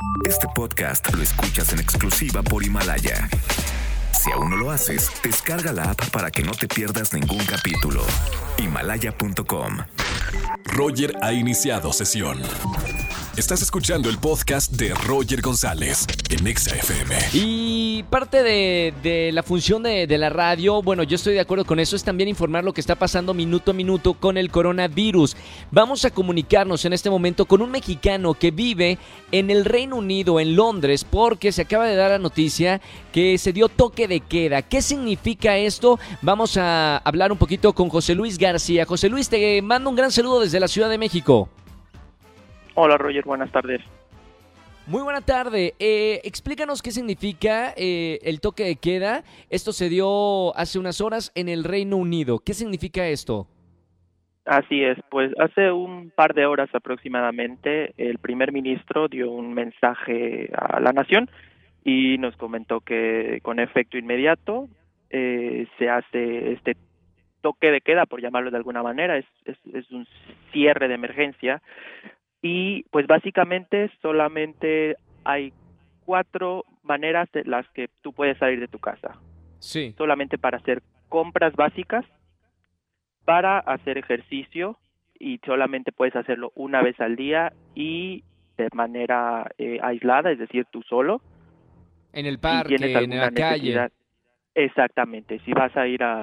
Este podcast lo escuchas en exclusiva por Himalaya. Si aún no lo haces, descarga la app para que no te pierdas ningún capítulo. Himalaya.com. Roger ha iniciado sesión. Estás escuchando el podcast de Roger González en Exa FM. Y parte de la función de la radio, bueno, yo estoy de acuerdo con eso, es también informar lo que está pasando minuto a minuto con el coronavirus. Vamos a comunicarnos en este momento con un mexicano que vive en el Reino Unido, en Londres, porque se acaba de dar la noticia que se dio toque de queda. ¿Qué significa esto? Vamos a hablar un poquito con José Luis García. José Luis, te mando un gran saludo desde la Ciudad de México. Hola Roger, buenas tardes. Muy buena tarde. Explícanos qué significa el toque de queda. Esto se dio hace unas horas en el Reino Unido. ¿Qué significa esto? Así es, pues hace un par de horas aproximadamente el primer ministro dio un mensaje a la nación y nos comentó que con efecto inmediato se hace este toque de queda, por llamarlo de alguna manera, es un cierre de emergencia. Y pues básicamente solamente hay 4 maneras de las que tú puedes salir de tu casa. Sí. Solamente para hacer compras básicas, para hacer ejercicio, y solamente puedes hacerlo una vez al día y de manera aislada, es decir, tú solo. En el parque, en la calle. Exactamente, si vas a ir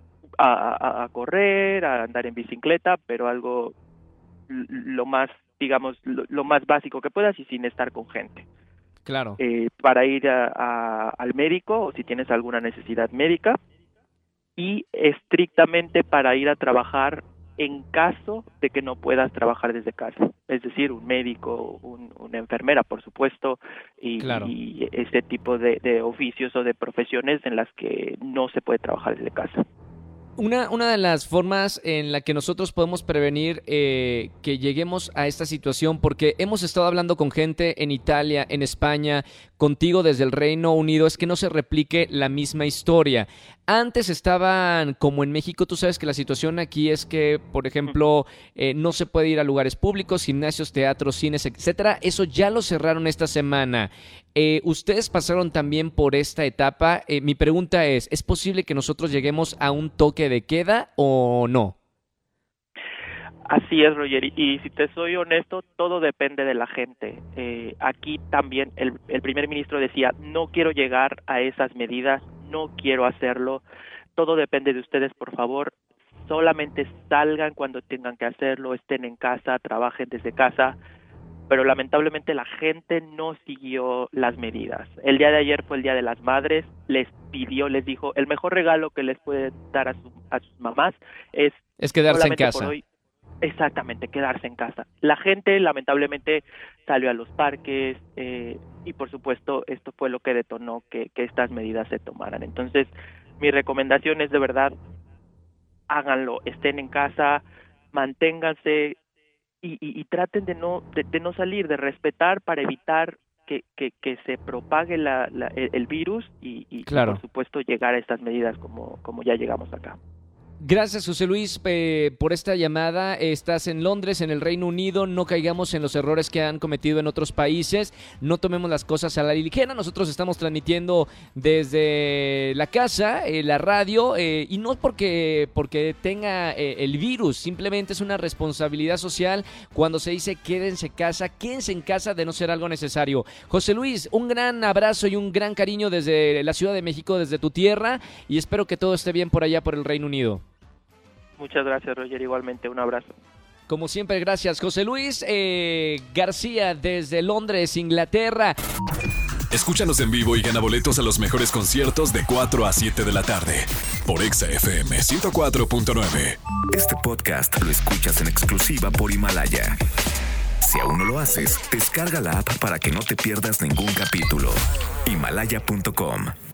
a correr, a andar en bicicleta, pero algo lo más, digamos, lo más básico que puedas y sin estar con gente. Claro. Para ir al médico o si tienes alguna necesidad médica, y estrictamente para ir a trabajar en caso de que no puedas trabajar desde casa. Es decir, un médico, una enfermera, por supuesto, Claro. y ese tipo de oficios o de profesiones en las que no se puede trabajar desde casa. Una de las formas en la que nosotros podemos prevenir que lleguemos a esta situación, porque hemos estado hablando con gente en Italia, en España, contigo desde el Reino Unido, es que no se replique la misma historia. Antes estaban como en México, tú sabes que la situación aquí es que, por ejemplo, no se puede ir a lugares públicos, gimnasios, teatros, cines, etcétera. Eso ya lo cerraron esta semana. ¿Ustedes pasaron también por esta etapa? Mi pregunta ¿es posible que nosotros lleguemos a un toque de queda o no? Así es, Roger, y si te soy honesto, todo depende de la gente. Aquí también el primer ministro decía, no quiero llegar a esas medidas, no quiero hacerlo, todo depende de ustedes, por favor, solamente salgan cuando tengan que hacerlo, estén en casa, trabajen desde casa, pero lamentablemente la gente no siguió las medidas. El día de ayer fue el Día de las Madres, les dijo, el mejor regalo que les pueden dar a sus mamás es quedarse en casa. Por hoy, exactamente, quedarse en casa. La gente lamentablemente salió a los parques y por supuesto esto fue lo que detonó que estas medidas se tomaran. Entonces mi recomendación es de verdad, háganlo, estén en casa, manténganse y traten de no salir, de respetar para evitar que se propague el virus y claro, por supuesto llegar a estas medidas como ya llegamos acá. Gracias, José Luis, por esta llamada. Estás en Londres, en el Reino Unido. No caigamos en los errores que han cometido en otros países. No tomemos las cosas a la ligera. Nosotros estamos transmitiendo desde la casa, la radio, y no porque tenga el virus. Simplemente es una responsabilidad social cuando se dice quédense en casa de no ser algo necesario. José Luis, un gran abrazo y un gran cariño desde la Ciudad de México, desde tu tierra, y espero que todo esté bien por allá, por el Reino Unido. Muchas gracias, Roger, igualmente, un abrazo. Como siempre, gracias. José Luis García, desde Londres, Inglaterra. Escúchanos en vivo y gana boletos a los mejores conciertos de 4 a 7 de la tarde por Exa FM 104.9. Este podcast lo escuchas en exclusiva por Himalaya. Si aún no lo haces, descarga la app para que no te pierdas ningún capítulo. Himalaya.com